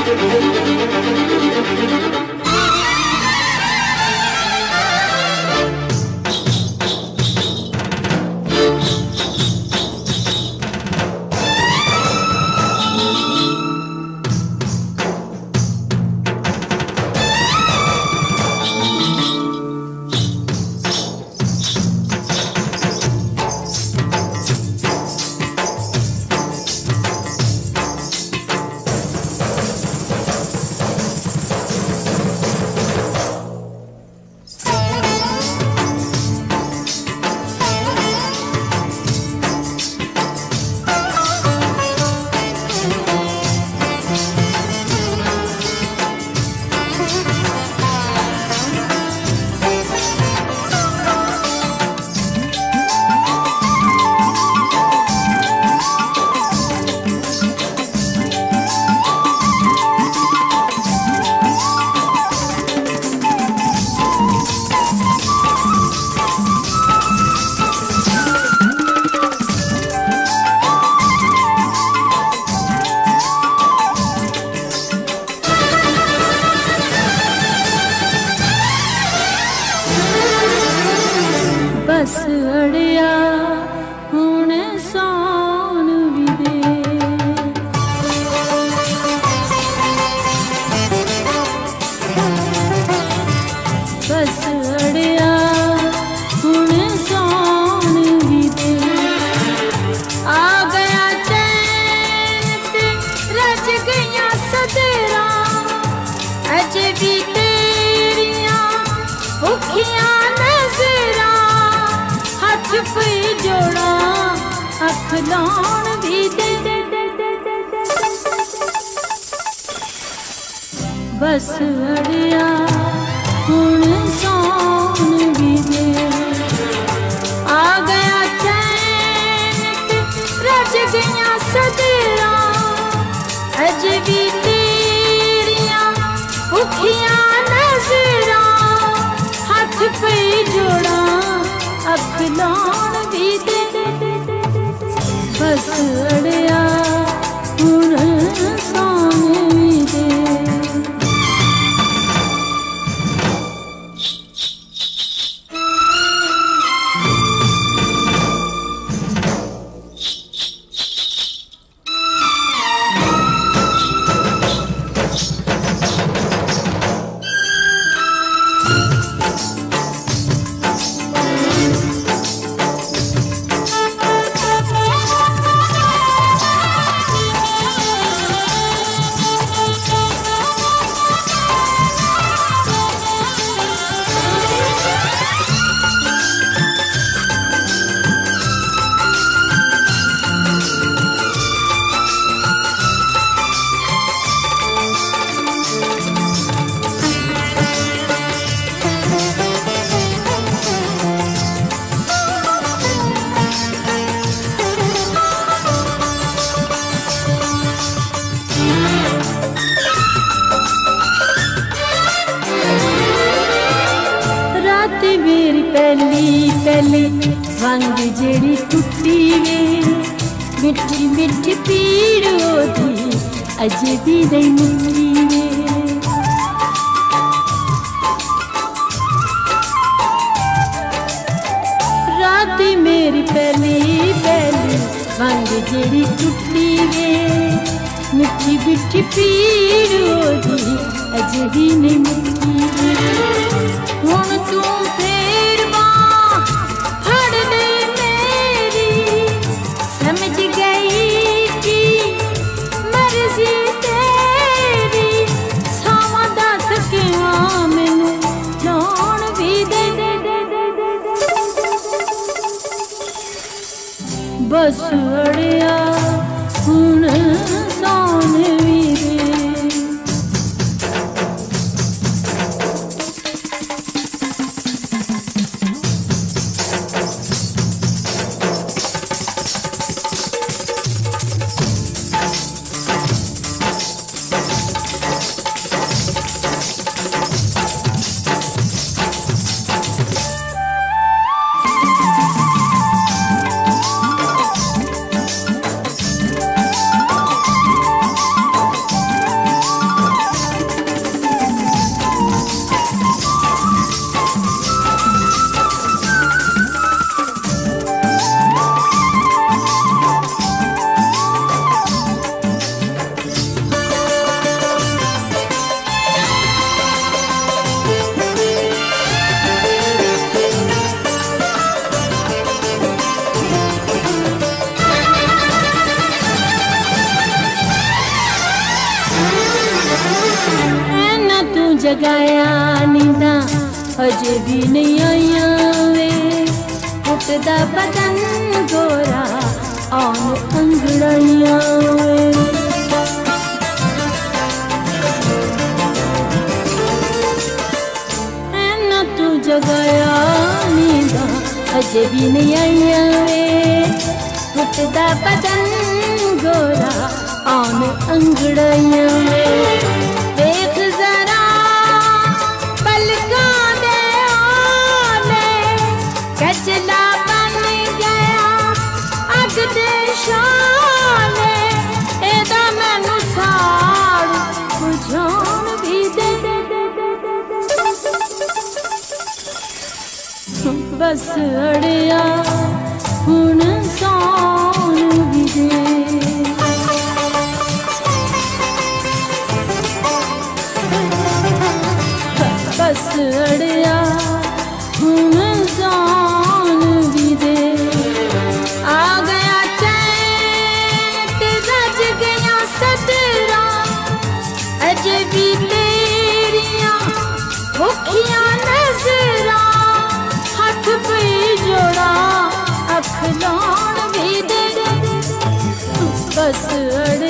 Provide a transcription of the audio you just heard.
बस अड़िया हुण सौन भी दे आ गया चैन रज गया सदरा अज भी तेरिया भुखिया नजरा हाथ पे जोड़ा अख लाउण भी दे बस अड़िया हुण सौन भी दे मेरी पहली पहली वंग जेड़ी टुटी वे मिठी मिठी पीड़ होती अजे भी नहीं मुक्की वे रात मेरी पहली पहली वंग जेड़ी टुटी वे मिठी मिठी पीड़ होती अजे भी नहीं मुक्की वे हुण तू बस अड़िया हुण सौन भी दे ना तू जगाया नींदा अजे भी नहीं आया वे टुटदा बदन गोरा आन अंगड़ाइया वे ना तू जगाया नींदा अजे भी नहीं आया वे टुटदा बदन गोरा आन अंगड़ाइया वे देख जरा पलकों दे ओले कचला बन गया अग दे शाले एदा मैनू साड़ बुझाउण भी दे बस अड़िया हुण सौण भी दे बस अड़िया हुण सौण भी दे आ गया चैन ते रज गया सदरा अजे भी तेरियां भुखियां नजरा हथ पे जोड़ा अख लाउण भी दे बस अड़